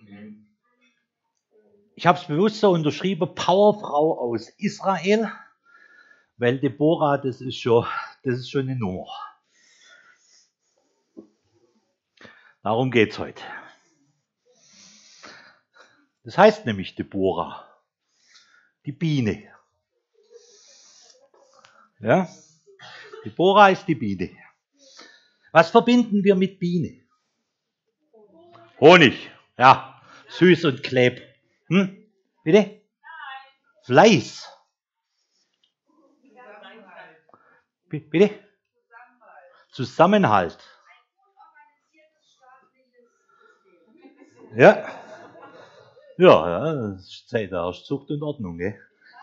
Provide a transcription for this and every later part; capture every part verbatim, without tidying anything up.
Ich habe es bewusst so unterschrieben, Powerfrau aus Israel, weil Deborah, das ist schon, das ist schon eine Nummer. Darum geht es heute. Das heißt nämlich Deborah, die Biene. Ja? Deborah ist die Biene. Was verbinden wir mit Biene? Honig, ja, süß und kleb. Hm? Bitte? Fleiß. B- Bitte? Zusammenhalt. Ja. Ja, ja, das ist Zeit der Zucht und Ordnung, gell?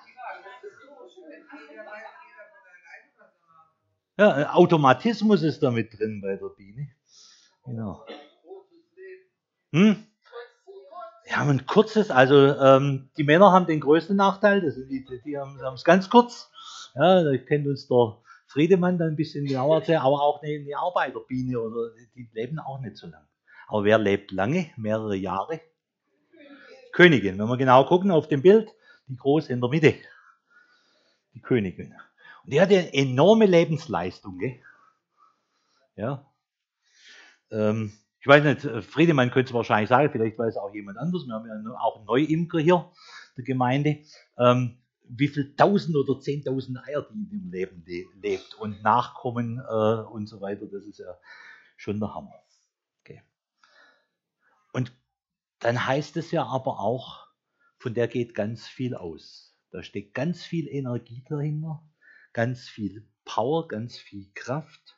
Ja, Automatismus ist da mit drin bei der Biene. Genau. Hm? Ja, ein kurzes, also ähm, die Männer haben den größten Nachteil, das sind die, die haben es ganz kurz. Ja, da kennt uns der Friedemann dann ein bisschen genauer erzählen, aber auch eine, eine Arbeiterbiene, oder die leben auch nicht so lange. Aber wer lebt lange, mehrere Jahre? Königin. Wenn wir genau gucken auf dem Bild, die große in der Mitte, die Königin. Und die hat eine enorme Lebensleistung, gell? Ja. Ähm, ich weiß nicht, Friedemann könnte es wahrscheinlich sagen, vielleicht weiß auch jemand anders. Wir haben ja auch einen Neuimker hier, der Gemeinde. Ähm, wie viel Tausend oder Zehntausend Eier die im Leben le- lebt und Nachkommen äh, und so weiter, das ist ja schon der Hammer. Okay. Und dann heißt es ja aber auch, von der geht ganz viel aus. Da steckt ganz viel Energie dahinter, ganz viel Power, ganz viel Kraft.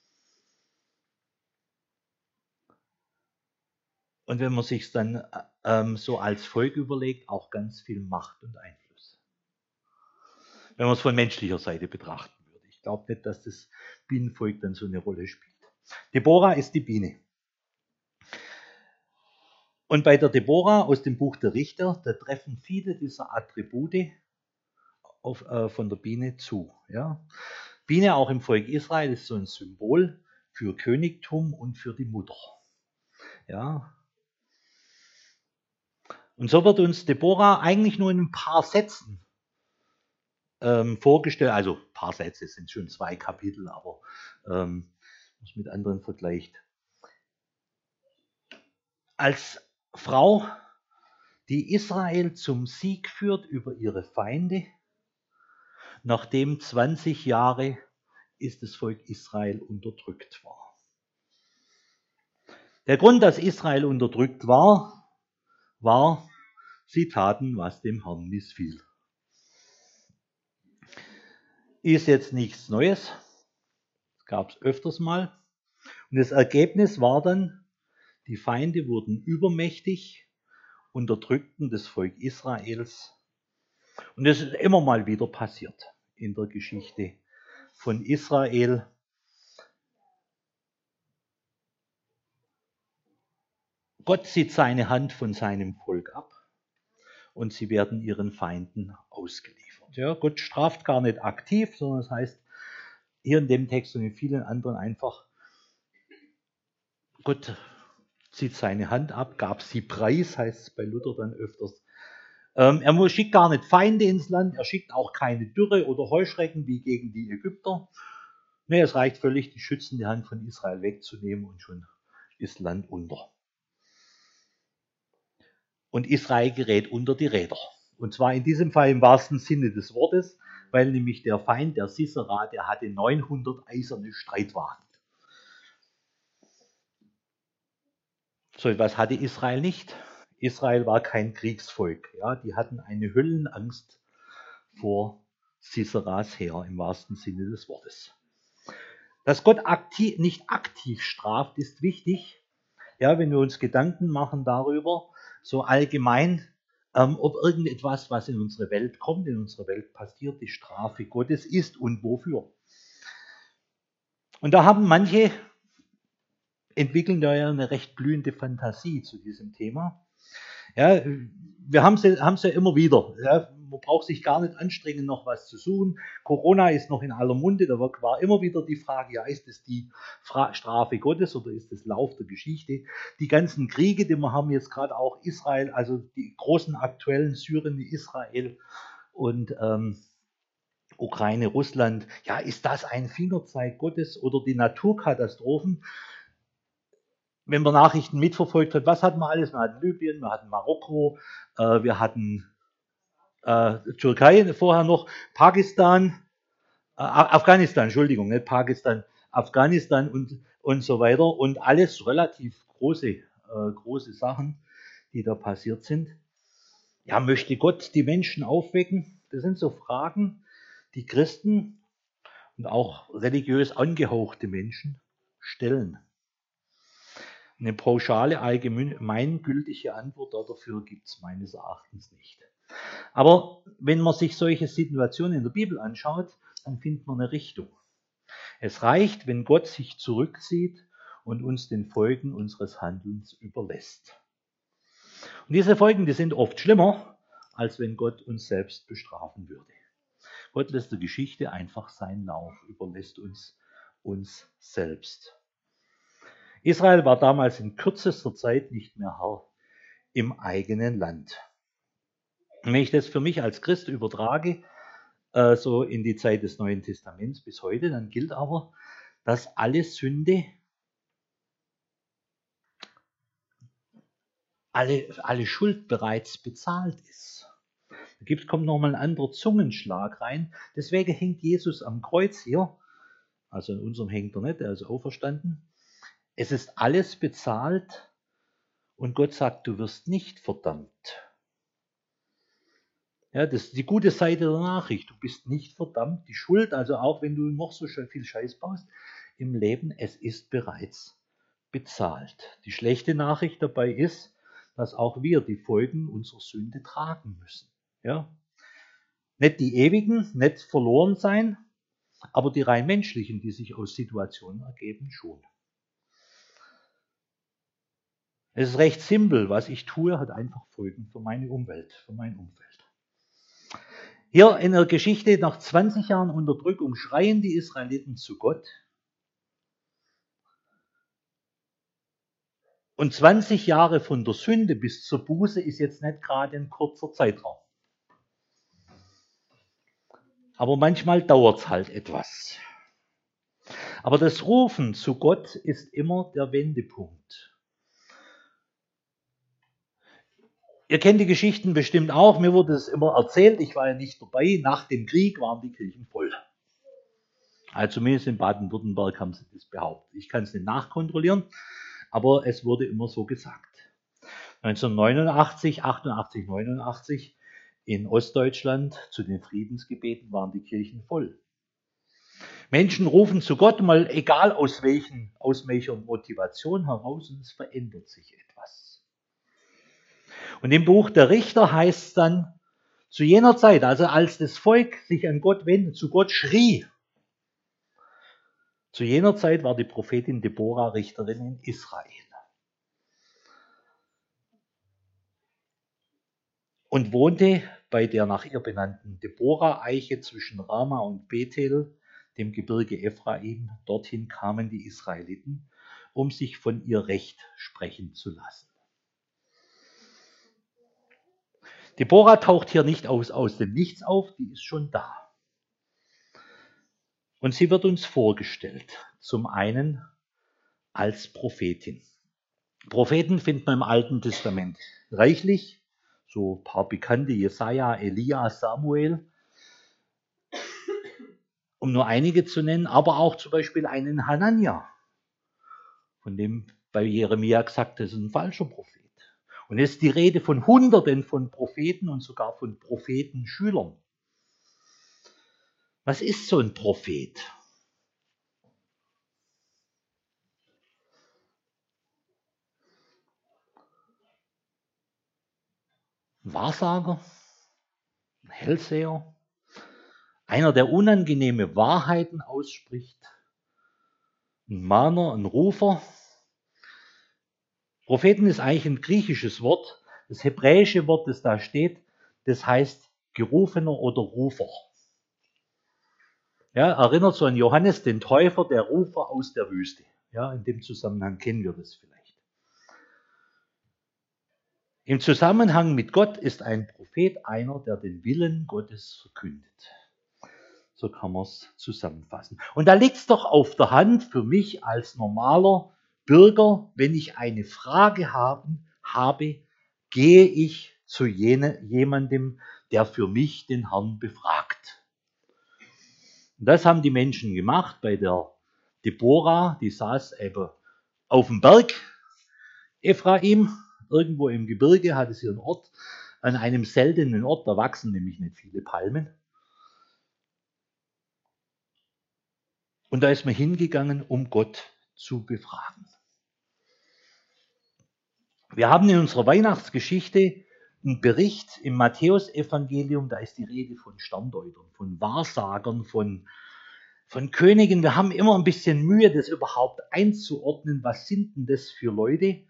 Und wenn man sich dann ähm, so als Volk überlegt, auch ganz viel Macht und Einfluss. Wenn man es von menschlicher Seite betrachten würde. Ich glaube nicht, dass das Bienenvolk dann so eine Rolle spielt. Deborah ist die Biene. Und bei der Deborah aus dem Buch der Richter, da treffen viele dieser Attribute auf, äh, von der Biene zu. Ja? Biene auch im Volk Israel ist so ein Symbol für Königtum und für die Mutter. Ja? Und so wird uns Deborah eigentlich nur in ein paar Sätzen ähm, vorgestellt. Also ein paar Sätze sind schon zwei Kapitel, aber ähm, wenn man es mit anderen vergleicht. Als Frau, die Israel zum Sieg führt über ihre Feinde, nachdem zwanzig Jahre ist das Volk Israel unterdrückt war. Der Grund, dass Israel unterdrückt war, war, sie taten, was dem Herrn missfiel. Ist jetzt nichts Neues, das gab es öfters mal. Und das Ergebnis war dann, die Feinde wurden übermächtig, unterdrückten das Volk Israels. Und das ist immer mal wieder passiert in der Geschichte von Israel. Gott zieht seine Hand von seinem Volk ab und sie werden ihren Feinden ausgeliefert. Ja, Gott straft gar nicht aktiv, sondern es das heißt hier in dem Text und in vielen anderen einfach, Gott zieht seine Hand ab, gab sie preis, heißt es bei Luther dann öfters. Ähm, er schickt gar nicht Feinde ins Land, er schickt auch keine Dürre oder Heuschrecken wie gegen die Ägypter. Nee, es reicht völlig, die schützende Hand von Israel wegzunehmen und schon ist Land unter. Und Israel gerät unter die Räder. Und zwar in diesem Fall im wahrsten Sinne des Wortes, weil nämlich der Feind, der Sisera, der hatte neunhundert eiserne Streitwagen. So etwas hatte Israel nicht. Israel war kein Kriegsvolk. Ja, die hatten eine Höllenangst vor Siseras Heer im wahrsten Sinne des Wortes. Dass Gott aktiv, nicht aktiv straft, ist wichtig. Ja, wenn wir uns Gedanken machen darüber, so allgemein, ähm, ob irgendetwas, was in unsere Welt kommt, in unserer Welt passiert, die Strafe Gottes ist und wofür. Und da haben manche, entwickeln da ja eine recht blühende Fantasie zu diesem Thema. Ja, wir haben sie, haben sie ja immer wieder. Ja, man braucht sich gar nicht anstrengen, noch was zu suchen. Corona ist noch in aller Munde, da war immer wieder die Frage, ja, ist es die Strafe Gottes oder ist es Lauf der Geschichte? Die ganzen Kriege, die wir haben jetzt gerade auch Israel, also die großen aktuellen Syrien, Israel und ähm, Ukraine, Russland, ja, ist das ein Fingerzeig Gottes oder die Naturkatastrophen? Wenn man Nachrichten mitverfolgt hat, was hatten wir alles? Wir hatten Libyen, wir hatten Marokko, äh, wir hatten äh, Türkei vorher noch, Pakistan, äh, Afghanistan, Entschuldigung, nicht Pakistan, Afghanistan und, und so weiter. Und alles relativ große, äh, große Sachen, die da passiert sind. Ja, möchte Gott die Menschen aufwecken? Das sind so Fragen, die Christen und auch religiös angehauchte Menschen stellen. Eine pauschale, allgemeingültige Antwort dafür gibt es meines Erachtens nicht. Aber wenn man sich solche Situationen in der Bibel anschaut, dann findet man eine Richtung. Es reicht, wenn Gott sich zurückzieht und uns den Folgen unseres Handelns überlässt. Und diese Folgen, die sind oft schlimmer, als wenn Gott uns selbst bestrafen würde. Gott lässt der Geschichte einfach seinen Lauf, überlässt uns uns selbst. Israel war damals in kürzester Zeit nicht mehr Herr im eigenen Land. Und wenn ich das für mich als Christ übertrage, äh, so in die Zeit des Neuen Testaments bis heute, dann gilt aber, dass alle Sünde, alle, alle Schuld bereits bezahlt ist. Da gibt, kommt nochmal ein anderer Zungenschlag rein. Deswegen hängt Jesus am Kreuz hier. Also in unserem hängt er nicht, er ist auferstanden. Es ist alles bezahlt und Gott sagt, du wirst nicht verdammt. Ja, das ist die gute Seite der Nachricht. Du bist nicht verdammt. Die Schuld, also auch wenn du noch so viel Scheiß baust im Leben, es ist bereits bezahlt. Die schlechte Nachricht dabei ist, dass auch wir die Folgen unserer Sünde tragen müssen. Ja? Nicht die ewigen, nicht verloren sein, aber die rein menschlichen, die sich aus Situationen ergeben, schon. Es ist recht simpel. Was ich tue, hat einfach Folgen für meine Umwelt, für mein Umfeld. Hier in der Geschichte, nach zwanzig Jahren Unterdrückung, schreien die Israeliten zu Gott. Und zwanzig Jahre von der Sünde bis zur Buße ist jetzt nicht gerade ein kurzer Zeitraum. Aber manchmal dauert es halt etwas. Aber das Rufen zu Gott ist immer der Wendepunkt. Ihr kennt die Geschichten bestimmt auch, mir wurde es immer erzählt, ich war ja nicht dabei, nach dem Krieg waren die Kirchen voll. Also zumindest in Baden-Württemberg haben sie das behauptet. Ich kann es nicht nachkontrollieren, aber es wurde immer so gesagt. neunzehnhundertneunundachtzig, achtundachtzig, neunundachtzig in Ostdeutschland zu den Friedensgebeten waren die Kirchen voll. Menschen rufen zu Gott, mal egal aus, welchen, aus welcher Motivation heraus, und es verändert sich etwas. Und im Buch der Richter heißt es dann, zu jener Zeit, also als das Volk sich an Gott wendete, zu Gott schrie, zu jener Zeit war die Prophetin Deborah Richterin in Israel. Und wohnte bei der nach ihr benannten Deborah-Eiche zwischen Rama und Bethel, dem Gebirge Ephraim. Dorthin kamen die Israeliten, um sich von ihr Recht sprechen zu lassen. Deborah taucht hier nicht aus, aus dem Nichts auf, die ist schon da. Und sie wird uns vorgestellt, zum einen als Prophetin. Propheten findet man im Alten Testament reichlich, so ein paar bekannte, Jesaja, Elia, Samuel, um nur einige zu nennen, aber auch zum Beispiel einen Hanania, von dem bei Jeremia gesagt, das ist ein falscher Prophet. Und es ist die Rede von Hunderten von Propheten und sogar von Prophetenschülern. Was ist so ein Prophet? Ein Wahrsager, ein Hellseher, einer, der unangenehme Wahrheiten ausspricht, ein Mahner, ein Rufer. Propheten ist eigentlich ein griechisches Wort. Das hebräische Wort, das da steht, das heißt Gerufener oder Rufer. Ja, erinnert so an Johannes den Täufer, der Rufer aus der Wüste. Ja, in dem Zusammenhang kennen wir das vielleicht. Im Zusammenhang mit Gott ist ein Prophet einer, der den Willen Gottes verkündet. So kann man es zusammenfassen. Und da liegt es doch auf der Hand für mich als normaler Bürger, wenn ich eine Frage haben, habe, gehe ich zu jene, jemandem, der für mich den Herrn befragt. Und das haben die Menschen gemacht bei der Deborah, die saß eben auf dem Berg Ephraim, irgendwo im Gebirge hatte sie einen Ort, an einem seltenen Ort, da wachsen nämlich nicht viele Palmen. Und da ist man hingegangen, um Gott zu befragen. Wir haben in unserer Weihnachtsgeschichte einen Bericht im Matthäusevangelium, da ist die Rede von Sterndeutern, von Wahrsagern, von, von Königen. Wir haben immer ein bisschen Mühe, das überhaupt einzuordnen. Was sind denn das für Leute?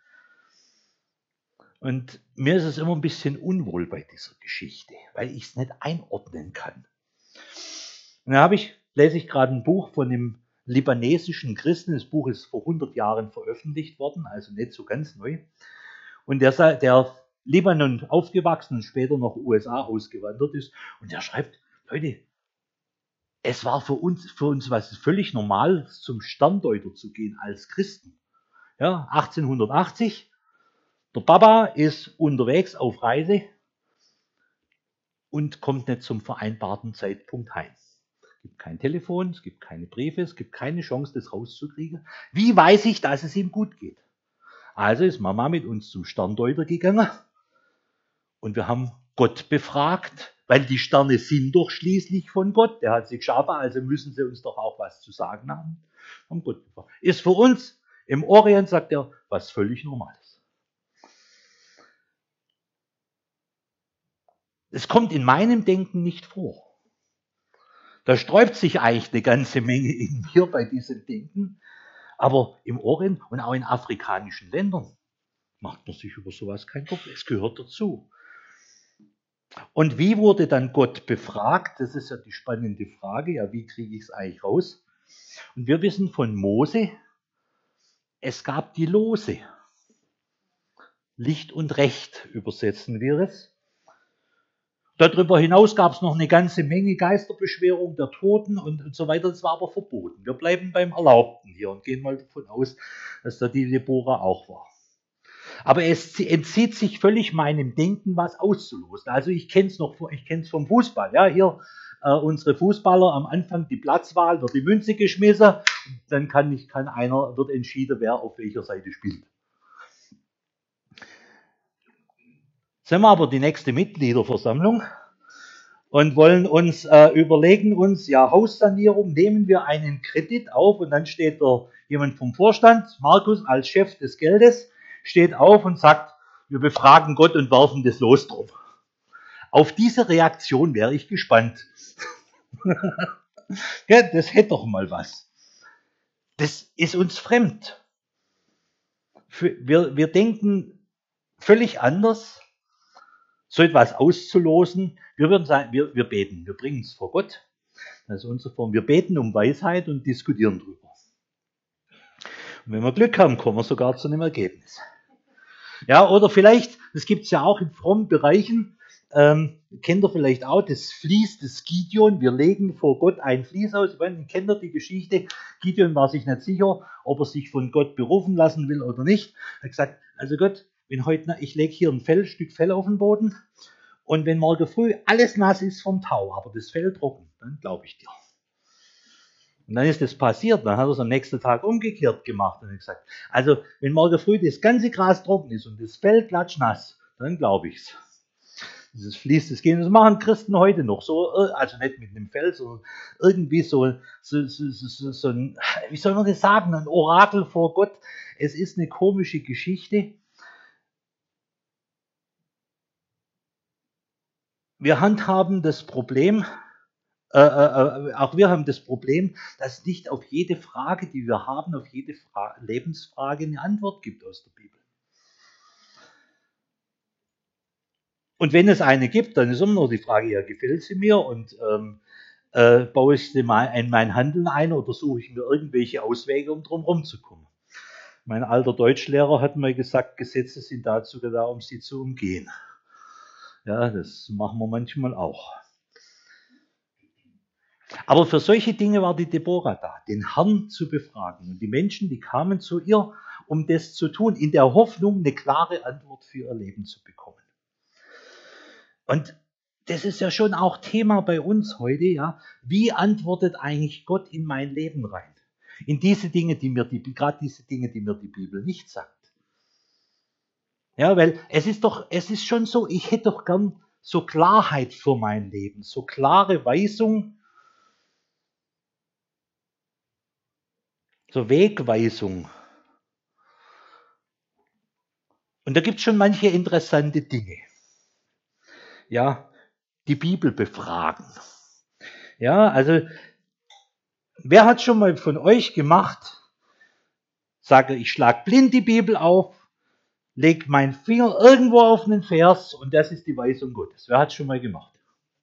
Und mir ist es immer ein bisschen unwohl bei dieser Geschichte, weil ich es nicht einordnen kann. Und da habe ich, lese ich gerade ein Buch von einem libanesischen Christen. Das Buch ist vor hundert Jahren veröffentlicht worden, also nicht so ganz neu. Und der, der Libanon aufgewachsen und später nach U S A ausgewandert ist. Und der schreibt, Leute, es war für uns, für uns was völlig normal, zum Sterndeuter zu gehen als Christen. Ja, achtzehnhundertachtzig, der Papa ist unterwegs auf Reise und kommt nicht zum vereinbarten Zeitpunkt heim. Es gibt kein Telefon, es gibt keine Briefe, es gibt keine Chance, das rauszukriegen. Wie weiß ich, dass es ihm gut geht? Also ist Mama mit uns zum Sterndeuter gegangen und wir haben Gott befragt, weil die Sterne sind doch schließlich von Gott. Der hat sie geschaffen, also müssen sie uns doch auch was zu sagen haben. Haben Gott befragt. Ist für uns im Orient, sagt er, was völlig Normales. Es kommt in meinem Denken nicht vor. Da sträubt sich eigentlich eine ganze Menge in mir bei diesem Denken. Aber im Orient und auch in afrikanischen Ländern macht man sich über sowas keinen Kopf. Es gehört dazu. Und wie wurde dann Gott befragt? Das ist ja die spannende Frage. Ja, wie kriege ich es eigentlich raus? Und wir wissen von Mose, es gab die Lose. Licht und Recht übersetzen wir es. Darüber hinaus gab es noch eine ganze Menge Geisterbeschwörung der Toten und, und so weiter. Das war aber verboten. Wir bleiben beim Erlaubten hier und gehen mal davon aus, dass da die Deborah auch war. Aber es entzieht sich völlig meinem Denken, was auszulosen. Also ich kenne es noch, ich kenne es vom Fußball. Ja, hier äh, unsere Fußballer am Anfang die Platzwahl, wird die Münze geschmissen, dann kann nicht, kann einer, wird entschieden, wer auf welcher Seite spielt. Jetzt haben wir aber die nächste Mitgliederversammlung und wollen uns äh, überlegen, uns ja Haussanierung, nehmen wir einen Kredit auf und dann steht da jemand vom Vorstand, Markus als Chef des Geldes, steht auf und sagt, wir befragen Gott und werfen das Los drauf. Auf diese Reaktion wäre ich gespannt. Ja, das hätte doch mal was. Das ist uns fremd. Wir, wir denken völlig anders, so etwas auszulosen. Wir würden sagen, wir, wir beten, wir bringen es vor Gott. Das ist unsere Form. Wir beten um Weisheit und diskutieren drüber. Und wenn wir Glück haben, kommen wir sogar zu einem Ergebnis. Ja, oder vielleicht, das gibt es ja auch in frommen Bereichen, ähm, kennt ihr vielleicht auch, das Vlies des Gideon. Wir legen vor Gott ein Vlies aus. Ich meine, kennt ihr die Geschichte? Gideon war sich nicht sicher, ob er sich von Gott berufen lassen will oder nicht. Er hat gesagt, also Gott, wenn heute, ich lege hier ein Fell, Stück Fell auf den Boden und wenn morgen früh alles nass ist vom Tau, aber das Fell trocken, dann glaube ich dir. Und dann ist das passiert, dann hat er es am nächsten Tag umgekehrt gemacht und hat gesagt, also wenn morgen früh das ganze Gras trocken ist und das Fell klatschnass, dann glaube ich es. Dieses Vlies des Gehen, das machen Christen heute noch so, also nicht mit einem Fell, sondern irgendwie so, so, so, so, so ein, wie soll man das sagen, ein Orakel vor Gott. Es ist eine komische Geschichte. Wir handhaben das Problem, Äh, äh, auch wir haben das Problem, dass es nicht auf jede Frage, die wir haben, auf jede Fra- Lebensfrage eine Antwort gibt aus der Bibel. Und wenn es eine gibt, dann ist immer noch die Frage, ja, gefällt sie mir und ähm, äh, baue ich sie mal in mein Handeln ein oder suche ich mir irgendwelche Auswege, um drum rumzukommen. Mein alter Deutschlehrer hat mal gesagt, Gesetze sind dazu da, um sie zu umgehen. Ja, das machen wir manchmal auch. Aber für solche Dinge war die Deborah da, den Herrn zu befragen. Und die Menschen, die kamen zu ihr, um das zu tun, in der Hoffnung, eine klare Antwort für ihr Leben zu bekommen. Und das ist ja schon auch Thema bei uns heute, ja. Wie antwortet eigentlich Gott in mein Leben rein? In diese Dinge, die mir die, gerade diese Dinge, die mir die Bibel nicht sagt. Ja, weil es ist doch, es ist schon so, ich hätte doch gern so Klarheit für mein Leben, so klare Weisung, so Wegweisung. Und da gibt es schon manche interessante Dinge. Ja, die Bibel befragen. Ja, also, wer hat schon mal von euch gemacht, sage, ich schlage blind die Bibel auf, leg meinen Finger irgendwo auf einen Vers und das ist die Weisung Gottes. Wer hat es schon mal gemacht?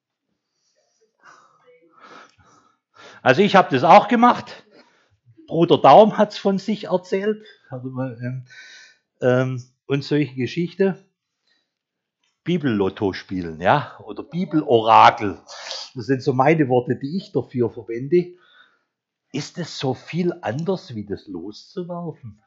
Also ich habe das auch gemacht. Bruder Daum hat es von sich erzählt. Ähm, ähm, und solche Geschichten. Bibellotto spielen, ja, oder Bibelorakel. Das sind so meine Worte, die ich dafür verwende. Ist es so viel anders, wie das loszuwerfen?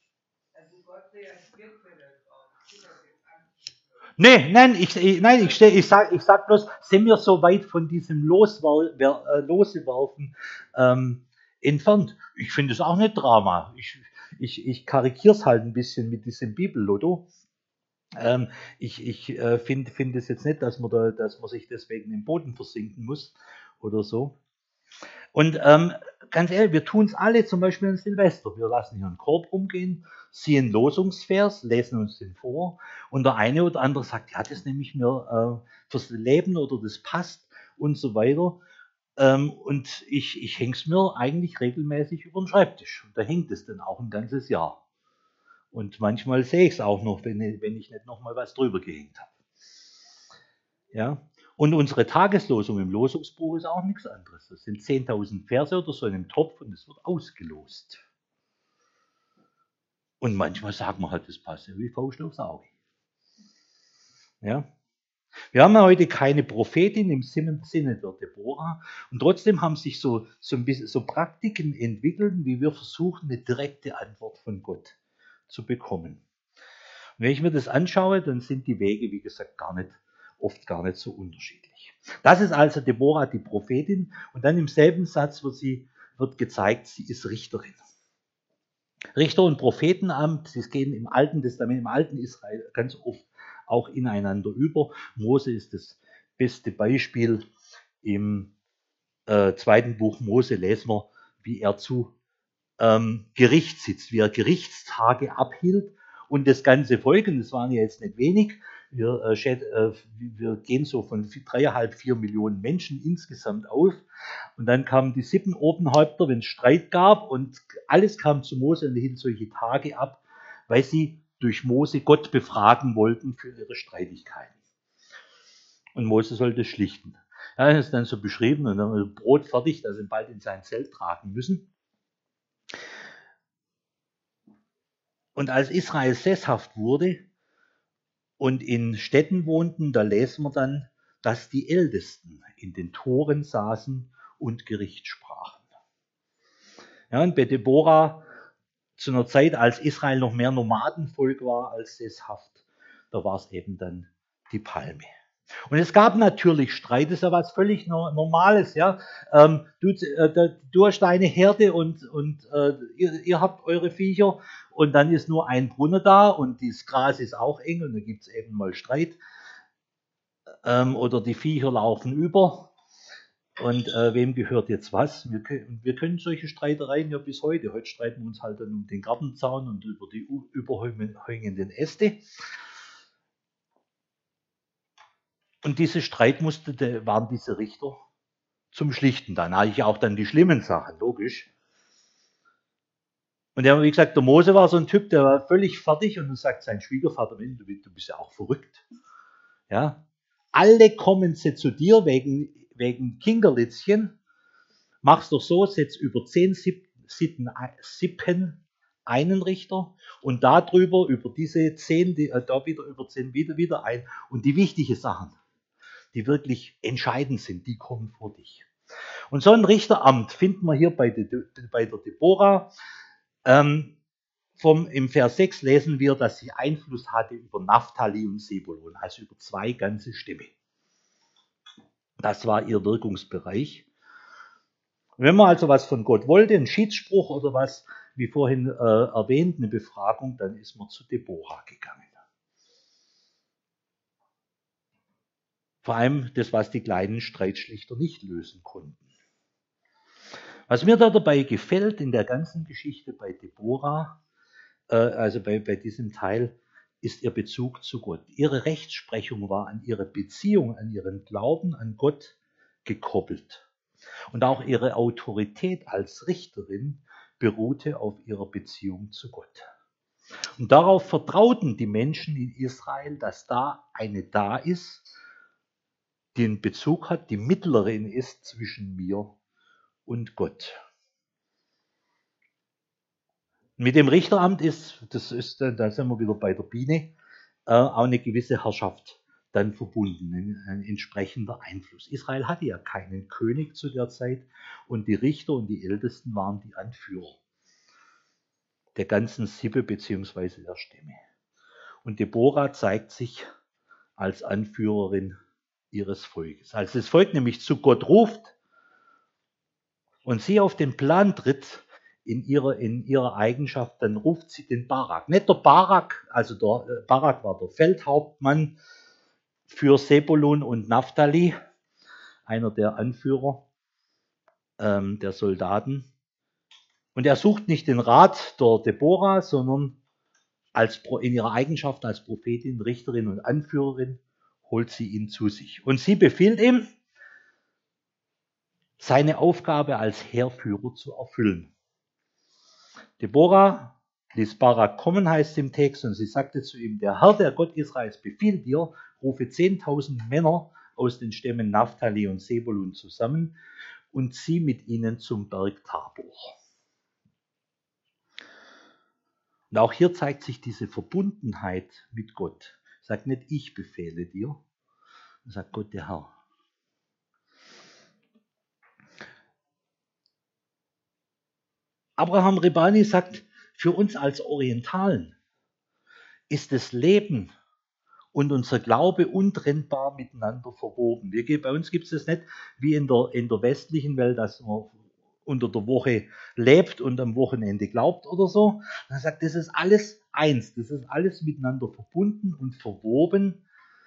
Nee, nein, ich, ich, nein, ich, ich sage ich sag bloß, sind wir so weit von diesem Loswer, äh, Losewerfen ähm, entfernt. Ich finde es auch nicht Drama. Ich, ich, ich karikiere es halt ein bisschen mit diesem Bibellotto. Ähm, ich ich äh, finde find es jetzt nicht, dass man, da, dass man sich deswegen im Boden versinken muss oder so. Und ähm, ganz ehrlich, wir tun es alle, zum Beispiel an Silvester. Wir lassen hier einen Korb rumgehen, ziehen Losungsvers, lesen uns den vor und der eine oder andere sagt, ja, das nehme ich mir äh, fürs Leben oder das passt und so weiter. Ähm, und ich, ich hänge es mir eigentlich regelmäßig über den Schreibtisch. Und da hängt es dann auch ein ganzes Jahr. Und manchmal sehe ich es auch noch, wenn, wenn ich nicht nochmal was drüber gehängt habe. Ja. Und unsere Tageslosung im Losungsbuch ist auch nichts anderes. Das sind zehntausend Verse oder so in einem Topf und es wird ausgelost. Und manchmal sagt man halt, das passt ja wie Faust aufs Auge. Ja. Wir haben ja heute keine Prophetin im Sinne der Deborah und trotzdem haben sich so, so, ein bisschen, so Praktiken entwickelt, wie wir versuchen, eine direkte Antwort von Gott zu bekommen. Und wenn ich mir das anschaue, dann sind die Wege, wie gesagt, gar nicht, oft gar nicht so unterschiedlich. Das ist also Deborah, die Prophetin, und dann im selben Satz wird, sie, wird gezeigt, sie ist Richterin. Richter- und Prophetenamt, sie gehen im Alten Testament, im alten Israel ganz oft auch ineinander über. Mose ist das beste Beispiel. Im äh, zweiten Buch Mose lesen wir, wie er zu ähm, Gericht sitzt, wie er Gerichtstage abhielt und das ganze Volk, und das waren ja jetzt nicht wenig, wir, äh, äh, wir gehen so von dreieinhalb, vier Millionen Menschen insgesamt auf. Und dann kamen die sieben Oberhäupter, wenn es Streit gab, und alles kam zu Mose und hielt solche Tage ab, weil sie durch Mose Gott befragen wollten für ihre Streitigkeiten. Und Mose sollte schlichten. Ja, das ist dann so beschrieben, und dann haben Brot fertig, das sie bald in sein Zelt tragen müssen. Und als Israel sesshaft wurde und in Städten wohnten, da lesen wir dann, dass die Ältesten in den Toren saßen und Gericht sprachen. Ja, und bei Deborah, zu einer Zeit, als Israel noch mehr Nomadenvolk war als sesshaft, da war es eben dann die Palme. Und es gab natürlich Streit, das ist ja was völlig Normales. Ja? Ähm, du, äh, du hast deine Herde und, und äh, ihr, ihr habt eure Viecher und dann ist nur ein Brunnen da und das Gras ist auch eng und da gibt es eben mal Streit. Ähm, oder die Viecher laufen über. Und äh, wem gehört jetzt was? Wir können, wir können solche Streitereien ja bis heute. Heute streiten wir uns halt dann um den Gartenzaun und über die überhängenden Äste. Und diese Streit musste, waren diese Richter zum Schlichten. Dann hatte ich auch dann die schlimmen Sachen, logisch. Und der, wie gesagt, der Mose war so ein Typ, der war völlig fertig und dann sagt sein Schwiegervater, du bist ja auch verrückt. Ja? Alle kommen sie zu dir wegen, wegen Kinkerlitzchen. Mach's doch so, setz über zehn Sippen einen Richter und darüber über diese zehn, die, äh, da wieder über zehn wieder, wieder ein. Und die wichtigen Sachen, die wirklich entscheidend sind, die kommen vor dich. Und so ein Richteramt finden wir hier bei, de, bei der Deborah. Ähm, vom, Im Vers sechs lesen wir, dass sie Einfluss hatte über Naphtali und Sebulon, also über zwei ganze Stämme. Das war ihr Wirkungsbereich. Wenn man also was von Gott wollte, einen Schiedsspruch oder was, wie vorhin äh, erwähnt, eine Befragung, dann ist man zu Deborah gegangen. Vor allem das, was die kleinen Streitschlichter nicht lösen konnten. Was mir da dabei gefällt in der ganzen Geschichte bei Deborah, äh, also bei, bei diesem Teil, ist ihr Bezug zu Gott. Ihre Rechtsprechung war an ihre Beziehung, an ihren Glauben an Gott gekoppelt. Und auch ihre Autorität als Richterin beruhte auf ihrer Beziehung zu Gott. Und darauf vertrauten die Menschen in Israel, dass da eine da ist, die einen Bezug hat, die Mittlerin ist zwischen mir und Gott. Mit dem Richteramt ist, das ist, da sind wir wieder bei der Biene, äh, auch eine gewisse Herrschaft dann verbunden, ein, ein entsprechender Einfluss. Israel hatte ja keinen König zu der Zeit und die Richter und die Ältesten waren die Anführer der ganzen Sippe bzw. der Stämme. Und Deborah zeigt sich als Anführerin ihres Volkes. Als das Volk nämlich zu Gott ruft und sie auf den Plan tritt in ihrer, in ihrer Eigenschaft, dann ruft sie den Barak. Nicht der Barak, also der äh, Barak war der Feldhauptmann für Sebulun und Naphtali, einer der Anführer ähm, der Soldaten. Und er sucht nicht den Rat der Deborah, sondern als, in ihrer Eigenschaft als Prophetin, Richterin und Anführerin holt sie ihn zu sich. Und sie befiehlt ihm, seine Aufgabe als Heerführer zu erfüllen. Deborah ließ Barak kommen, heißt es im Text, und sie sagte zu ihm, der Herr, der Gott Israels, befiehlt dir, rufe zehntausend Männer aus den Stämmen Naphtali und Sebulun zusammen und zieh mit ihnen zum Berg Tabor. Und auch hier zeigt sich diese Verbundenheit mit Gott. Sagt nicht, ich befehle dir, sagt Gott, der Herr. Abraham Ribani sagt, für uns als Orientalen ist das Leben und unser Glaube untrennbar miteinander verwoben. Wir, bei uns gibt es das nicht wie in der, in der westlichen Welt, dass man unter der Woche lebt und am Wochenende glaubt oder so. Er sagt, das ist alles eins, das ist alles miteinander verbunden und verwoben.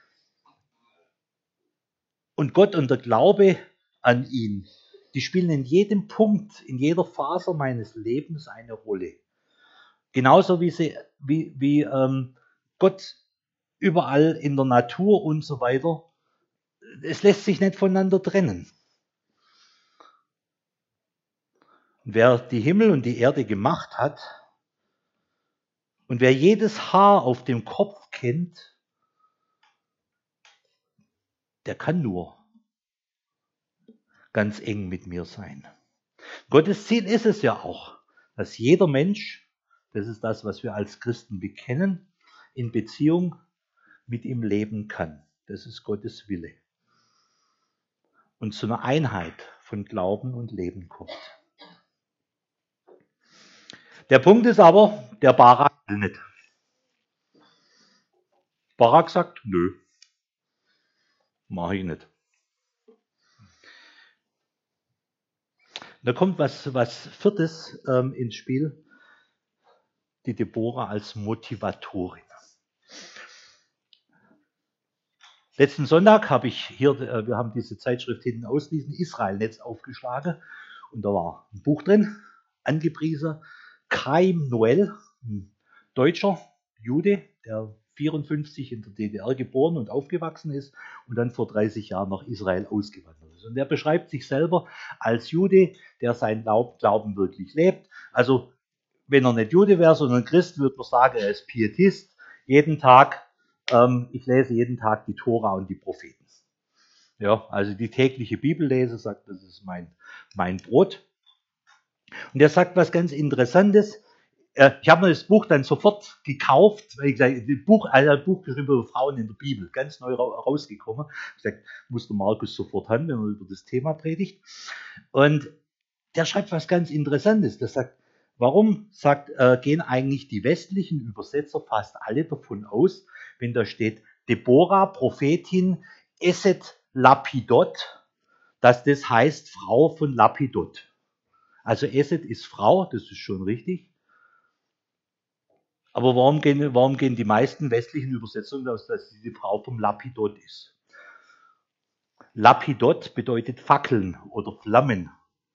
Und Gott und der Glaube an ihn, die spielen in jedem Punkt, in jeder Faser meines Lebens eine Rolle. Genauso wie, sie, wie, wie ähm, Gott überall in der Natur und so weiter. Es lässt sich nicht voneinander trennen. Und wer die Himmel und die Erde gemacht hat und wer jedes Haar auf dem Kopf kennt, der kann nur ganz eng mit mir sein. Gottes Ziel ist es ja auch, dass jeder Mensch, das ist das, was wir als Christen bekennen, in Beziehung mit ihm leben kann. Das ist Gottes Wille. Und zu einer Einheit von Glauben und Leben kommt. Der Punkt ist aber, der Barak will nicht. Barak sagt, nö, mache ich nicht. Da kommt was, was Viertes ähm, ins Spiel, die Deborah als Motivatorin. Letzten Sonntag habe ich hier, äh, wir haben diese Zeitschrift hinten auslesen, Israel-Netz aufgeschlagen und da war ein Buch drin, angepriesen, Chaim Noel, ein Deutscher Jude, der vierundfünfzig in der D D R geboren und aufgewachsen ist und dann vor dreißig Jahren nach Israel ausgewandert ist. Und der beschreibt sich selber als Jude, der seinen Glauben wirklich lebt. Also wenn er nicht Jude wäre, sondern Christ, würde man sagen, er ist Pietist. Jeden Tag ähm, ich lese jeden Tag die Tora und die Propheten. Ja, also die tägliche Bibellese, sagt, das ist mein, mein Brot. Und er sagt was ganz Interessantes. Ich habe mir das Buch dann sofort gekauft, weil ich gesagt, das Buch, also ein Buch geschrieben über Frauen in der Bibel, ganz neu rausgekommen. Ich gesagt, muss der Markus sofort haben, wenn er über das Thema predigt. Und der schreibt was ganz Interessantes. Der sagt, warum sagt, äh, gehen eigentlich die westlichen Übersetzer fast alle davon aus, wenn da steht Deborah, Prophetin, Eset Lapidot, dass das heißt Frau von Lapidot. Also Eset ist Frau, das ist schon richtig. Aber warum gehen, warum gehen die meisten westlichen Übersetzungen aus, dass sie die Frau vom Lapidot ist? Lapidot bedeutet Fackeln oder Flammen.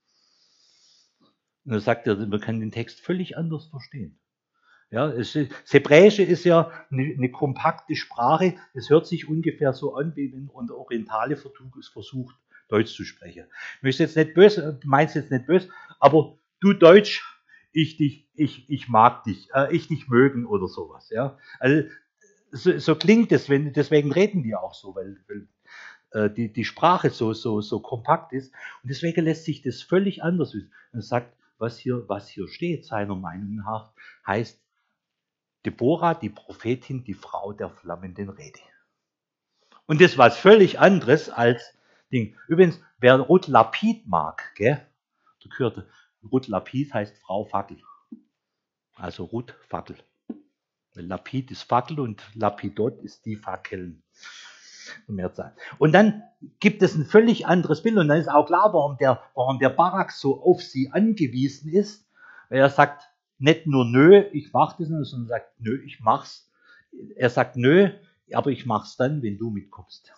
Und da sagt er, man kann den Text völlig anders verstehen. Ja, es, das Hebräische ist ja eine, eine kompakte Sprache. Es hört sich ungefähr so an, wie wenn der Orientale versucht, Deutsch zu sprechen. Ich möchte jetzt nicht böse, meinst jetzt nicht böse, aber du Deutsch, ich dich, ich, ich mag dich, äh, ich dich mögen oder sowas. Ja, also so, so klingt es, wenn, deswegen reden die auch so, weil, weil äh, die, die Sprache so, so, so kompakt ist. Und deswegen lässt sich das völlig anders wissen. Er sagt, was hier, was hier steht, seiner Meinung nach, heißt Deborah, die Prophetin, die Frau der flammenden Rede. Und das war völlig anderes als Ding. Übrigens, wer Ruth Lapid mag, gell, du gehört, Ruth Lapid heißt Frau Fackel. Also Ruth Fackel. Lapid ist Fackel und Lapidot ist die Fackeln. Und dann gibt es ein völlig anderes Bild und dann ist auch klar, warum der, warum der Barak so auf sie angewiesen ist. Weil er sagt nicht nur nö, ich mach das nicht, sondern sagt nö, ich mach's. Er sagt nö, aber ich mach's dann, wenn du mitkommst.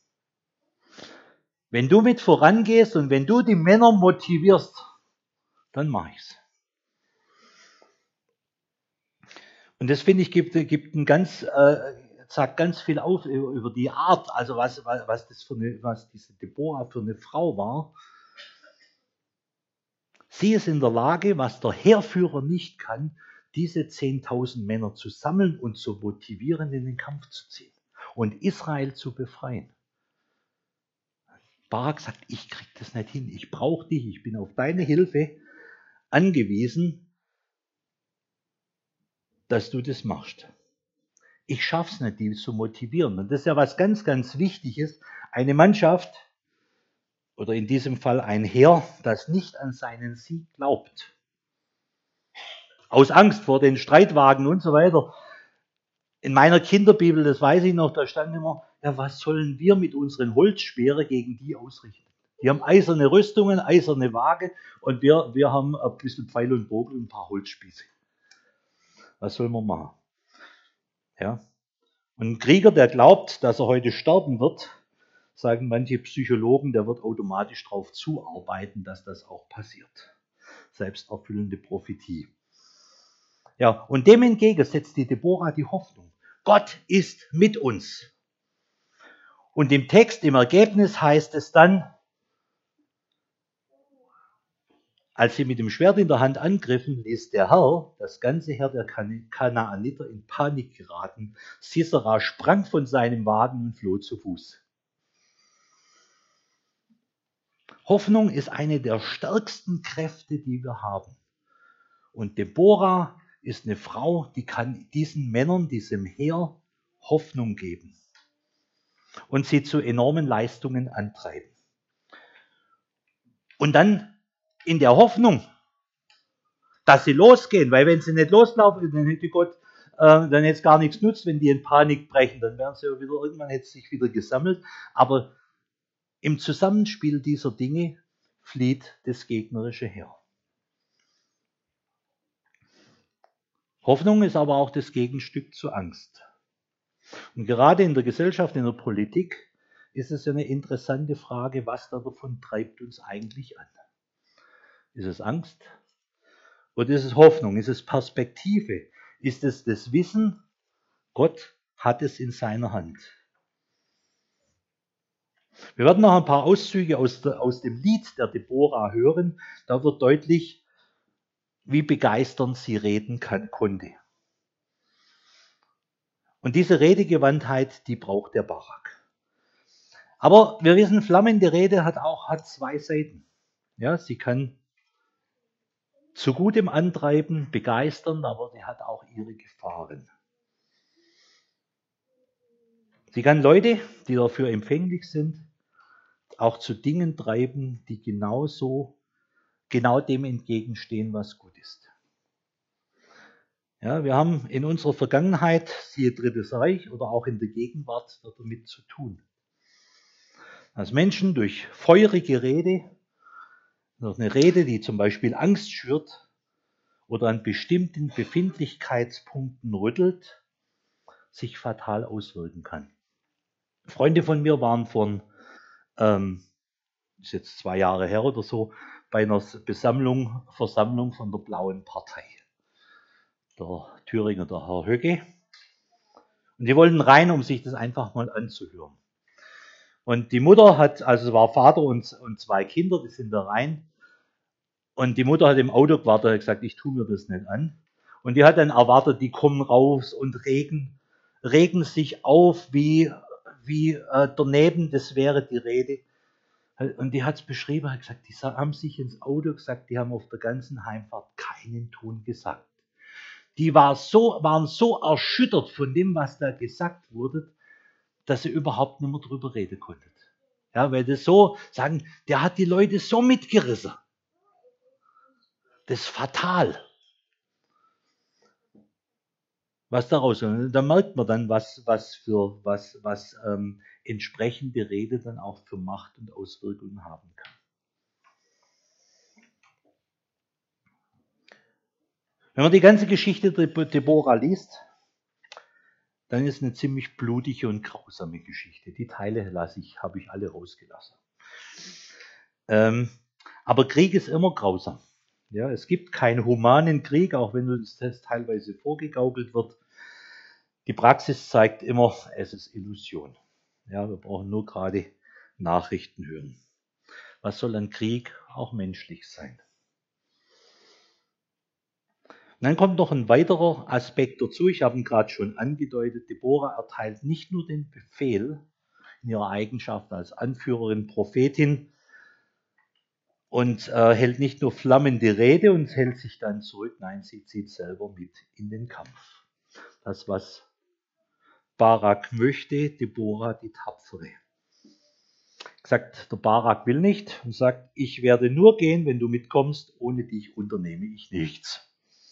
Wenn du mit vorangehst und wenn du die Männer motivierst, dann mach ich's. Und das finde ich gibt, gibt ein ganz äh, sagt ganz viel auf über die Art, also was, was, was, das für eine, was diese Deborah für eine Frau war. Sie ist in der Lage, was der Heerführer nicht kann, diese zehntausend Männer zu sammeln und zu motivieren, in den Kampf zu ziehen und Israel zu befreien. Barak sagt, ich krieg das nicht hin, ich brauche dich, ich bin auf deine Hilfe angewiesen, dass du das machst. Ich schaff's nicht, die zu motivieren. Und das ist ja was ganz, ganz Wichtiges. Eine Mannschaft oder in diesem Fall ein Heer, das nicht an seinen Sieg glaubt. Aus Angst vor den Streitwagen und so weiter. In meiner Kinderbibel, das weiß ich noch, da stand immer, ja, was sollen wir mit unseren Holzspeeren gegen die ausrichten? Die haben eiserne Rüstungen, eiserne Wagen und wir, wir haben ein bisschen Pfeil und Bogen und ein paar Holzspieße. Was sollen wir machen? Ja. Und ein Krieger, der glaubt, dass er heute sterben wird, sagen manche Psychologen, der wird automatisch darauf zuarbeiten, dass das auch passiert. Selbsterfüllende Prophetie. Ja, und dem entgegen setzt die Deborah die Hoffnung. Gott ist mit uns. Und im Text, im Ergebnis heißt es dann, als sie mit dem Schwert in der Hand angriffen, ließ der Herr das ganze Heer der Kanaaniter in Panik geraten. Sisera sprang von seinem Wagen und floh zu Fuß. Hoffnung ist eine der stärksten Kräfte, die wir haben. Und Deborah ist eine Frau, die kann diesen Männern, diesem Heer Hoffnung geben und sie zu enormen Leistungen antreiben. Und dann in der Hoffnung, dass sie losgehen, weil wenn sie nicht loslaufen, dann hätte Gott, äh, dann hätte es gar nichts nutzt, wenn die in Panik brechen, dann wären sie ja wieder, irgendwann hätte es sich wieder gesammelt. Aber im Zusammenspiel dieser Dinge flieht das gegnerische Heer. Hoffnung ist aber auch das Gegenstück zu Angst. Und gerade in der Gesellschaft, in der Politik ist es ja eine interessante Frage, was da davon treibt uns eigentlich an. Ist es Angst? Oder ist es Hoffnung? Ist es Perspektive? Ist es das Wissen, Gott hat es in seiner Hand? Wir werden noch ein paar Auszüge aus, der, aus dem Lied der Deborah hören. Da wird deutlich, wie begeisternd sie reden kann, konnte. Und diese Redegewandtheit, die braucht der Barak. Aber wir wissen, flammende Rede hat auch hat zwei Seiten. Ja, sie kann zu Gutem antreiben, begeistern, aber sie hat auch ihre Gefahren. Sie kann Leute, die dafür empfänglich sind, auch zu Dingen treiben, die genauso, genau dem entgegenstehen, was gut ist. Ja, wir haben in unserer Vergangenheit, siehe Drittes Reich, oder auch in der Gegenwart damit zu tun. Dass Menschen durch feurige Rede, durch eine Rede, die zum Beispiel Angst schürt oder an bestimmten Befindlichkeitspunkten rüttelt, sich fatal auswirken kann. Freunde von mir waren von, ähm, ist jetzt zwei Jahre her oder so, bei einer Besammlung, Versammlung von der Blauen Partei. Der Thüringer, der Herr Höcke. Und die wollten rein, um sich das einfach mal anzuhören. Und die Mutter hat, also es war Vater und, und zwei Kinder, die sind da rein. Und die Mutter hat im Auto gewartet, hat gesagt, ich tue mir das nicht an. Und die hat dann erwartet, die kommen raus und regen, regen sich auf, wie, wie äh, daneben, das wäre die Rede. Und die hat es beschrieben, hat gesagt, die haben sich ins Auto gesagt, die haben auf der ganzen Heimfahrt keinen Ton gesagt. Die war so, waren so erschüttert von dem, was da gesagt wurde, dass sie überhaupt nicht mehr drüber reden konnten. Ja, weil das so, sagen, der hat die Leute so mitgerissen. Das ist fatal. Was daraus, da merkt man dann, was, was für, was, was ähm, entsprechende Rede dann auch für Macht und Auswirkungen haben kann. Wenn man die ganze Geschichte der Deborah liest, dann ist es eine ziemlich blutige und grausame Geschichte. Die Teile lasse ich, habe ich alle rausgelassen. Ähm, aber Krieg ist immer grausam. Ja, es gibt keinen humanen Krieg, auch wenn uns das teilweise vorgegaukelt wird. Die Praxis zeigt immer, es ist Illusion. Ja, wir brauchen nur gerade Nachrichten hören. Was soll ein Krieg auch menschlich sein? Und dann kommt noch ein weiterer Aspekt dazu. Ich habe ihn gerade schon angedeutet. Deborah erteilt nicht nur den Befehl in ihrer Eigenschaft als Anführerin, Prophetin und äh, hält nicht nur flammende Rede und hält sich dann zurück. Nein, sie zieht selber mit in den Kampf. Das, was Barak möchte, Deborah die Tapfere. Gesagt, der Barak will nicht und sagt, ich werde nur gehen, wenn du mitkommst, ohne dich unternehme ich nichts.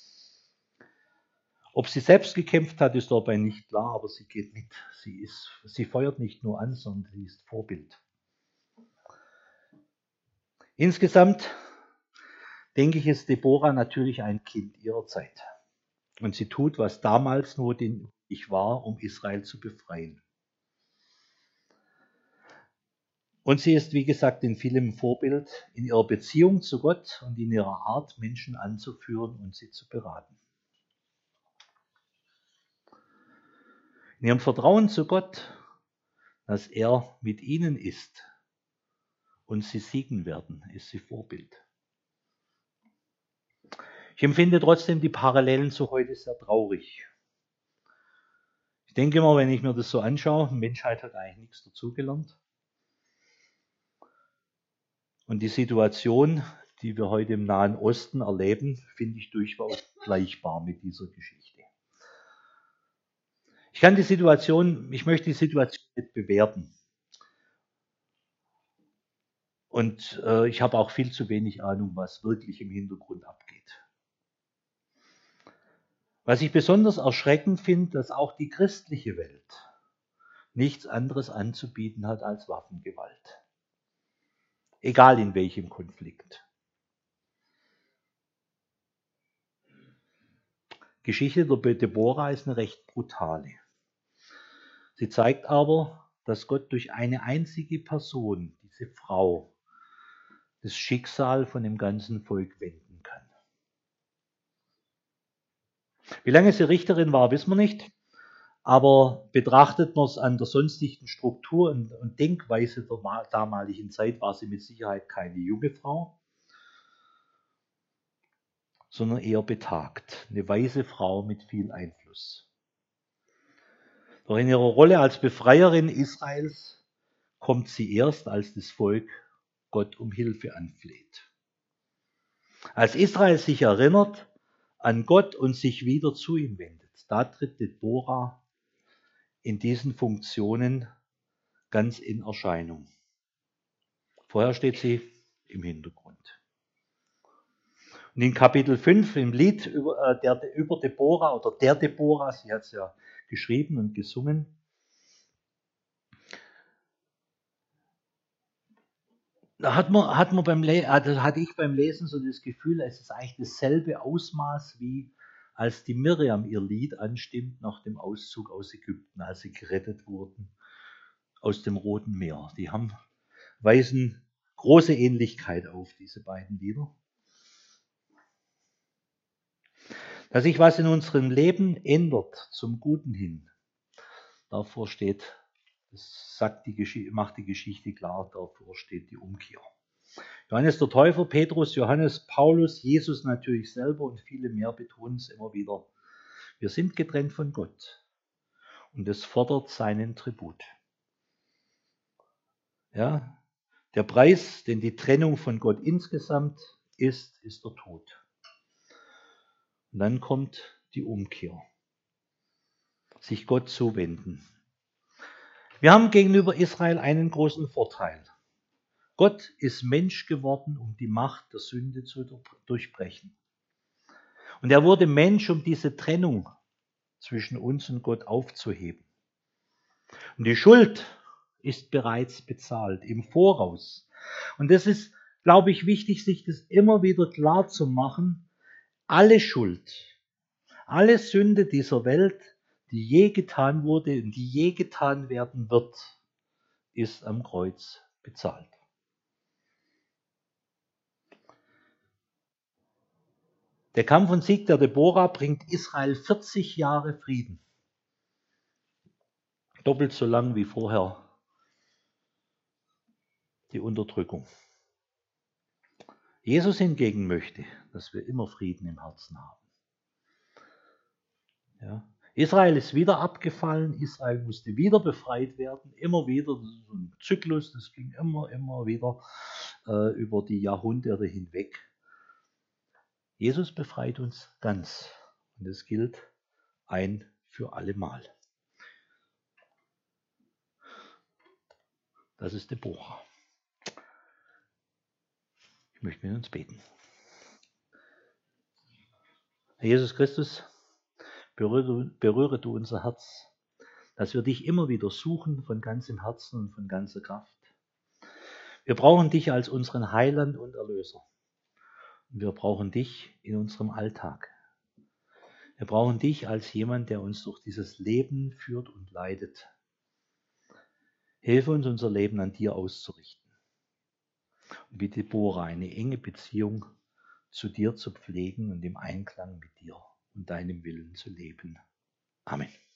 Ob sie selbst gekämpft hat, ist dabei nicht klar, aber sie geht mit. Sie, ist, sie feuert nicht nur an, sondern sie ist Vorbild. Insgesamt denke ich, ist Deborah natürlich ein Kind ihrer Zeit. Und sie tut, was damals notwendig war, um Israel zu befreien. Und sie ist, wie gesagt, in vielem Vorbild in ihrer Beziehung zu Gott und in ihrer Art, Menschen anzuführen und sie zu beraten. In ihrem Vertrauen zu Gott, dass er mit ihnen ist und sie siegen werden, ist sie Vorbild. Ich empfinde trotzdem die Parallelen zu heute sehr traurig. Ich denke immer, wenn ich mir das so anschaue, die Menschheit hat eigentlich nichts dazugelernt. Und die Situation, die wir heute im Nahen Osten erleben, finde ich durchaus vergleichbar mit dieser Geschichte. Ich kann die Situation, ich möchte die Situation nicht bewerten. Und äh, ich habe auch viel zu wenig Ahnung, was wirklich im Hintergrund abgeht. Was ich besonders erschreckend finde, dass auch die christliche Welt nichts anderes anzubieten hat als Waffengewalt. Egal in welchem Konflikt. Geschichte der Deborah ist eine recht brutale. Sie zeigt aber, dass Gott durch eine einzige Person, diese Frau, das Schicksal von dem ganzen Volk wenden kann. Wie lange sie Richterin war, wissen wir nicht. Aber betrachtet man es an der sonstigen Struktur und, und Denkweise der damaligen Zeit, war sie mit Sicherheit keine junge Frau, sondern eher betagt. Eine weise Frau mit viel Einfluss. Doch in ihrer Rolle als Befreierin Israels kommt sie erst, als das Volk Gott um Hilfe anfleht. Als Israel sich erinnert an Gott und sich wieder zu ihm wendet, da tritt Deborah in diesen Funktionen ganz in Erscheinung. Vorher steht sie im Hintergrund. Und in Kapitel fünf im Lied über, äh, der, über Deborah oder der Deborah, sie hat es ja geschrieben und gesungen, da hat man, hat man beim Le- also hatte ich beim Lesen so das Gefühl, es ist eigentlich dasselbe Ausmaß wie als die Miriam ihr Lied anstimmt nach dem Auszug aus Ägypten, als sie gerettet wurden aus dem Roten Meer. Die haben, weisen große Ähnlichkeit auf, diese beiden Lieder. Dass sich was in unserem Leben ändert zum Guten hin, davor steht, das sagt die Geschichte, macht die Geschichte klar, davor steht die Umkehr. Johannes der Täufer, Petrus, Johannes, Paulus, Jesus natürlich selber und viele mehr betonen es immer wieder. Wir sind getrennt von Gott und es fordert seinen Tribut. Ja, der Preis, den die Trennung von Gott insgesamt ist, ist der Tod. Und dann kommt die Umkehr. Sich Gott zuwenden. Wir haben gegenüber Israel einen großen Vorteil. Gott ist Mensch geworden, um die Macht der Sünde zu durchbrechen. Und er wurde Mensch, um diese Trennung zwischen uns und Gott aufzuheben. Und die Schuld ist bereits bezahlt, im Voraus. Und das ist, glaube ich, wichtig, sich das immer wieder klar zu machen. Alle Schuld, alle Sünde dieser Welt, die je getan wurde und die je getan werden wird, ist am Kreuz bezahlt. Der Kampf und Sieg der Deborah bringt Israel vierzig Jahre Frieden. Doppelt so lang wie vorher die Unterdrückung. Jesus hingegen möchte, dass wir immer Frieden im Herzen haben. Ja. Israel ist wieder abgefallen, Israel musste wieder befreit werden, immer wieder, das ist so ein Zyklus, das ging immer, immer wieder äh, über die Jahrhunderte hinweg. Jesus befreit uns ganz und es gilt ein für alle Mal. Das ist Deborah. Ich möchte mit uns beten. Herr Jesus Christus, berühre, berühre du unser Herz, dass wir dich immer wieder suchen von ganzem Herzen und von ganzer Kraft. Wir brauchen dich als unseren Heiland und Erlöser. Und wir brauchen dich in unserem Alltag. Wir brauchen dich als jemand, der uns durch dieses Leben führt und leitet. Hilfe uns, unser Leben an dir auszurichten. Und wie Deborah eine enge Beziehung zu dir zu pflegen und im Einklang mit dir und deinem Willen zu leben. Amen.